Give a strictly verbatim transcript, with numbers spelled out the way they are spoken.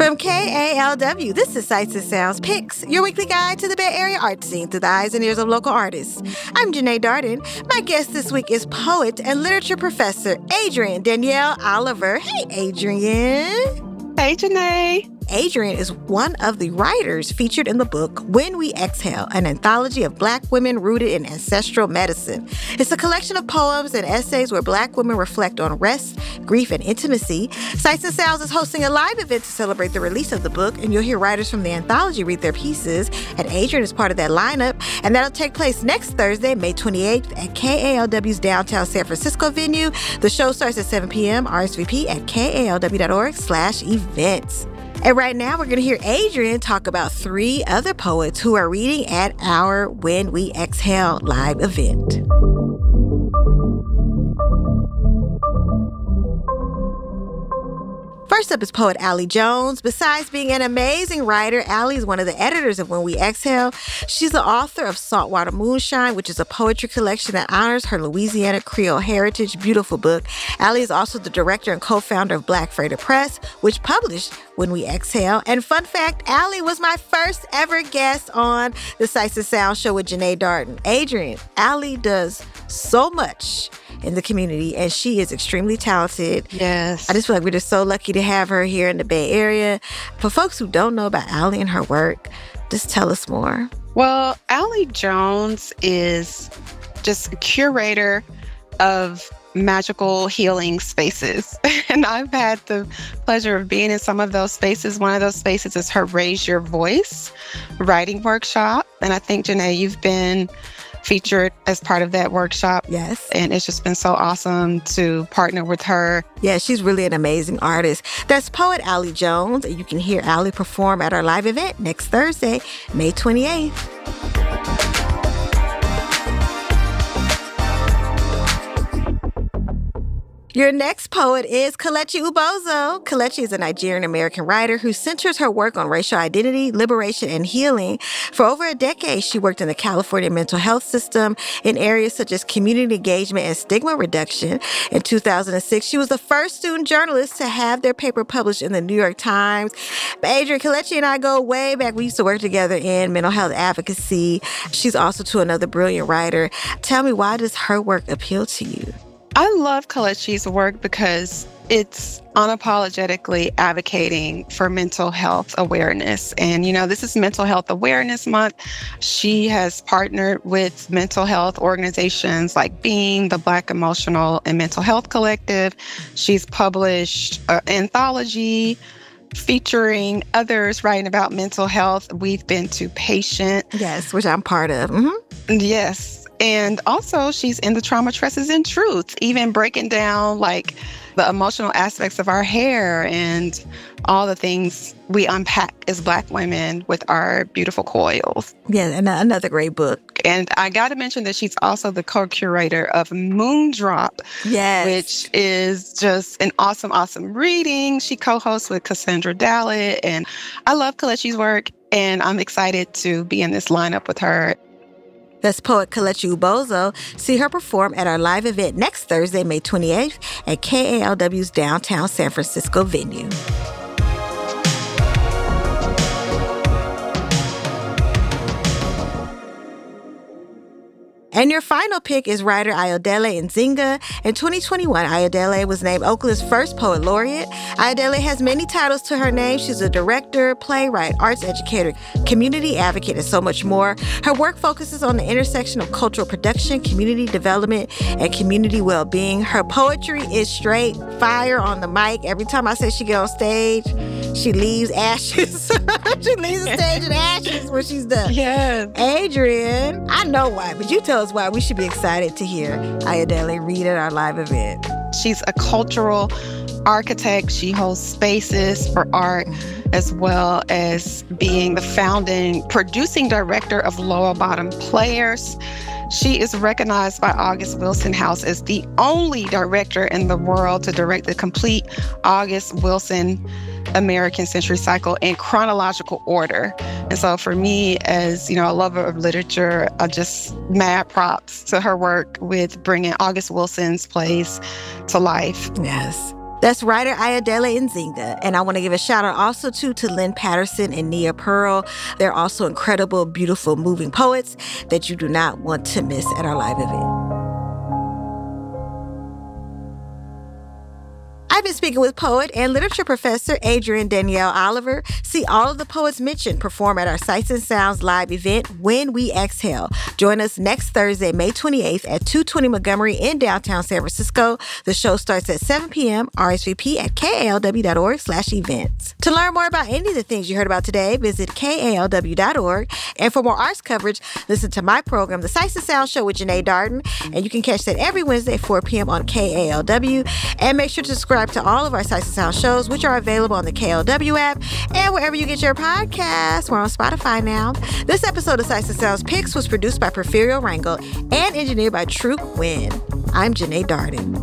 From K A L W, this is Sights and Sounds Picks, your weekly guide to the Bay Area art scene through the eyes and ears of local artists. I'm Janae Darden. My guest this week is poet and literature professor Adrienne Danielle Oliver. Hey, Adrienne. Hey, Janae. Adrienne is one of the writers featured in the book When We Exhale, an anthology of Black women rooted in ancestral medicine. It's a collection of poems and essays where Black women reflect on rest, grief, and intimacy. Sights and Sounds is hosting a live event to celebrate the release of the book, and you'll hear writers from the anthology read their pieces, and Adrienne is part of that lineup, and that'll take place next Thursday, May twenty-eighth at K A L W's downtown San Francisco venue. The show starts at seven p.m. R S V P at K A L W dot org slash events. And right now, we're going to hear Adrienne talk about three other poets who are reading at our When We Exhale live event. First up is poet Allie Jones. Besides being an amazing writer, Allie is one of the editors of When We Exhale. She's the author of Saltwater Moonshine, which is a poetry collection that honors her Louisiana Creole heritage. Beautiful book. Allie is also the director and co-founder of Black Freighter Press, which published When We Exhale. And fun fact, Allie was my first ever guest on the Sights and Sound show with Janae Darden. Adrienne, Allie does so much in the community, and she is extremely talented. Yes. I just feel like we're just so lucky to have her here in the Bay Area. For folks who don't know about Allie and her work, just tell us more. Well, Allie Jones is just a curator of magical healing spaces. And I've had the pleasure of being in some of those spaces. One of those spaces is her Raise Your Voice writing workshop. And I think, Janae, you've been featured as part of that workshop. Yes. And it's just been so awesome to partner with her. Yeah, she's really an amazing artist. That's poet Allie Jones. And you can hear Allie perform at our live event next Thursday, May twenty-eighth. Your next poet is Kelechi Ubozo. Kelechi is a Nigerian-American writer who centers her work on racial identity, liberation, and healing. For over a decade, she worked in the California mental health system in areas such as community engagement and stigma reduction. In two thousand six, she was the first student journalist to have their paper published in the New York Times. Adrienne, Kelechi and I go way back. We used to work together in mental health advocacy. She's also, too, another brilliant writer. Tell me, why does her work appeal to you? I love Kelechi's work because it's unapologetically advocating for mental health awareness. And, you know, this is Mental Health Awareness Month. She has partnered with mental health organizations like Beam, the Black Emotional and Mental Health Collective. She's published an anthology featuring others writing about mental health. We've been to Patient. Yes, which I'm part of. Mm-hmm. Yes. And also, she's in the Trauma Tresses in Truth, even breaking down like the emotional aspects of our hair and all the things we unpack as Black women with our beautiful coils. Yeah, and another great book. And I got to mention that she's also the co-curator of Moondrop, yes, which is just an awesome, awesome reading. She co-hosts with Cassandra Dallett. And I love Kelechi's work, and I'm excited to be in this lineup with her. That's poet Kelechi Ubozo. See her perform at our live event next Thursday, May twenty-eighth at K A L W's downtown San Francisco venue. And your final pick is writer Ayodele Nzinga. In twenty twenty-one, Ayodele was named Oakland's first poet laureate. Ayodele has many titles to her name. She's a director, playwright, arts educator, community advocate, and so much more. Her work focuses on the intersection of cultural production, community development, and community well-being. Her poetry is straight fire on the mic. Every time I say she get on stage, she leaves ashes. She leaves the stage in ashes when she's done. Yes. Adrienne, I know why, but you tell us why we should be excited to hear Ayodele read at our live event. She's a cultural architect. She holds spaces for art, as well as being the founding producing director of Lower Bottom Players. She is recognized by August Wilson House as the only director in the world to direct the complete August Wilson American Century Cycle in chronological order. And so for me, as you know, a lover of literature, I just mad props to her work with bringing August Wilson's plays to life. Yes. That's writer Ayodele Nzinga. And I want to give a shout out also to, to Lynn Patterson and Nia Pearl. They're also incredible, beautiful, moving poets that you do not want to miss at our live event. I've been speaking with poet and literature professor Adrienne Danielle Oliver. See all of the poets mentioned perform at our Sights and Sounds live event, When We Exhale. Join us next Thursday, May twenty-eighth at two twenty Montgomery in downtown San Francisco. The show starts at seven p.m. R S V P at K A L W dot org slash events. To learn more about any of the things you heard about today, visit K A L W dot org. And for more arts coverage, listen to my program, The Sights and Sounds Show with Janae Darden. And you can catch that every Wednesday at four p.m. on K A L W. And make sure to subscribe to all of our Sights and Sounds shows, which are available on the K L W app and wherever you get your podcasts. We're on Spotify now. This episode of Sights and Sounds Picks was produced by Porfirio Rangel and engineered by True Quinn. I'm Janae Darden.